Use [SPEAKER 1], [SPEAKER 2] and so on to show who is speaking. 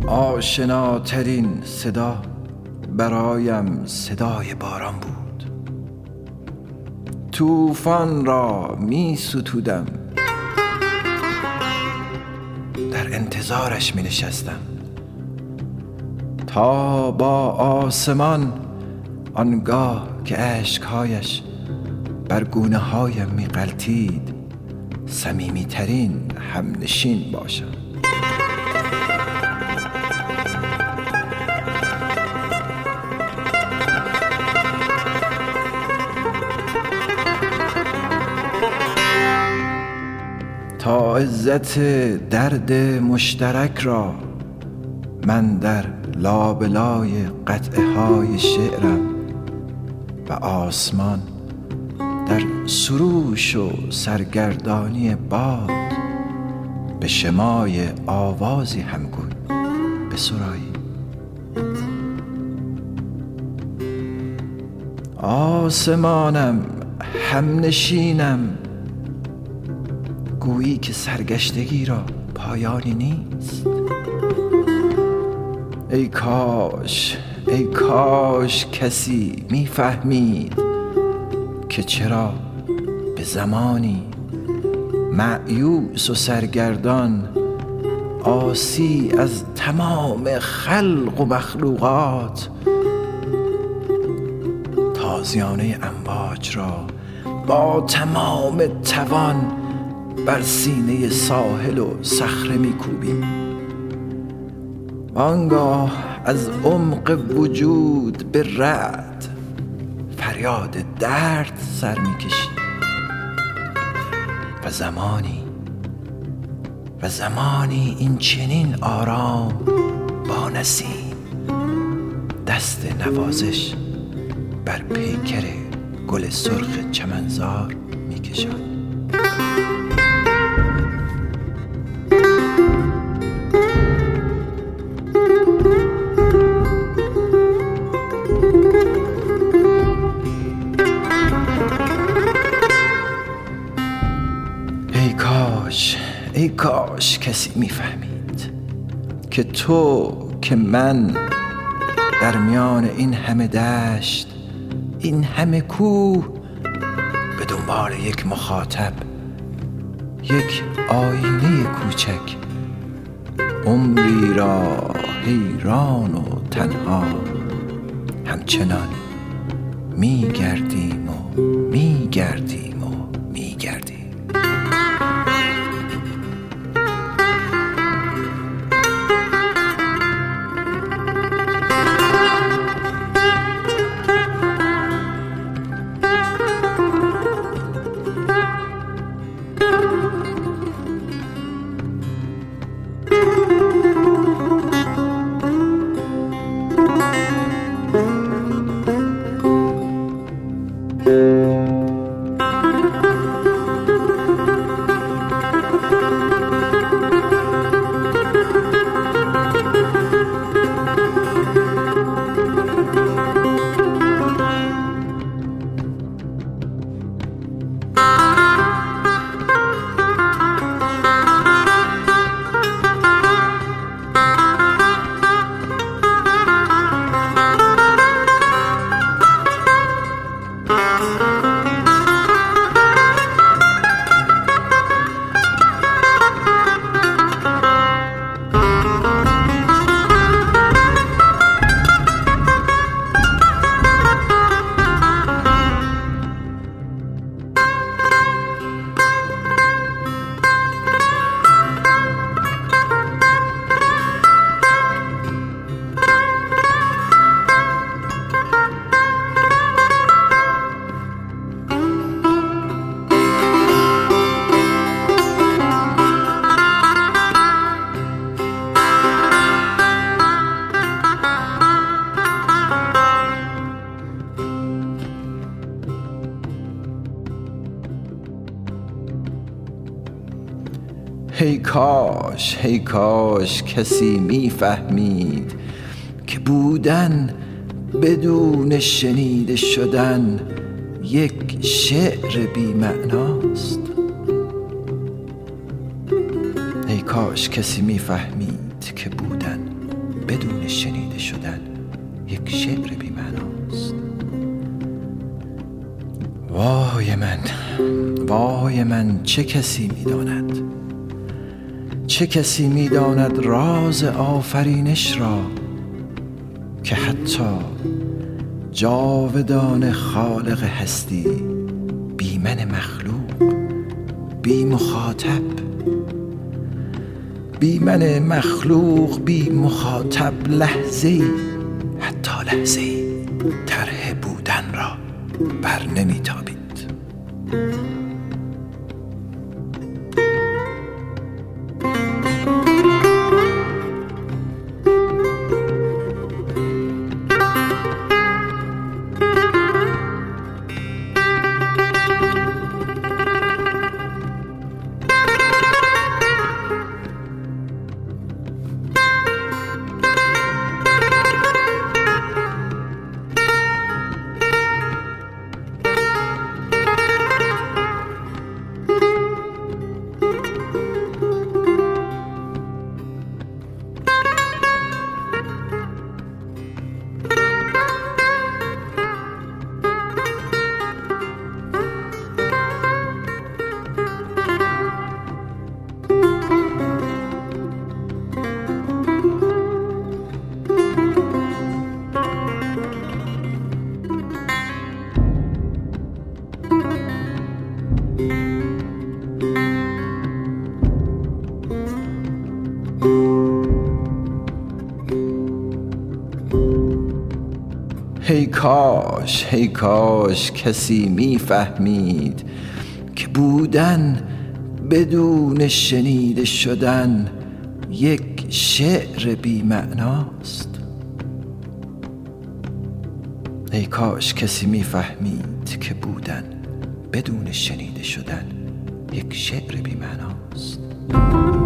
[SPEAKER 1] آشناترین صدا برایم صدای باران بود. طوفان را می ستودم، در انتظارش می نشستم تا با آسمان آنگاه که اشکهایش بر گونه هایم می غلتید صمیمی ترین همنشین باشم. تا عزت درد مشترک را من در لابلای قطعه های شعرم و آسمان در سروش و سرگردانی باد به شمای آوازی همگون بسرایی. آسمانم همنشینم، گویی که سرگشتگی را پایانی نیست. ای کاش کسی میفهمید که چرا به زمانی مأیوس و سرگردان عاصی از تمام خلق و مخلوقات تازیانه امواج را با تمام توان بر سینه ساحل و صخره میکوبیم. آنگاه از عمق وجود به رعد فریاد درد سر میکشیم و زمانی این چنین آرام با نسیم دست نوازش بر پیکر گل سرخ چمنزار میکشد. ای کاش کسی میفهمید که تو که من در میان این همه دشت، این همه کوه، به دنبال یک مخاطب، یک آینه کوچک، عمری را حیران و تنها همچنان میگردیم و میگردیم و میگردیم. ای کاش کسی میفهمید که بودن بدون شنیده شدن یک شعر بی معناست. ای کاش کسی میفهمید که بودن بدون شنیده شدن یک شعر بی معناست. وای من چه کسی می‌داند، چه کسی می‌داند راز آفرینش را، که حتی جاودان خالق هستی بی من مخلوق، بی مخاطب، بی من مخلوق، بی مخاطب، لحظه‌ای، حتی لحظه‌ای طرح بودن را بر نمی‌تابید. هی کاش کسی میفهمید که بودن بدون شنیده شدن یک شعر بی معناست. ای کاش کسی میفهمید که بودن بدون شنیده شدن یک شعر بی معناست.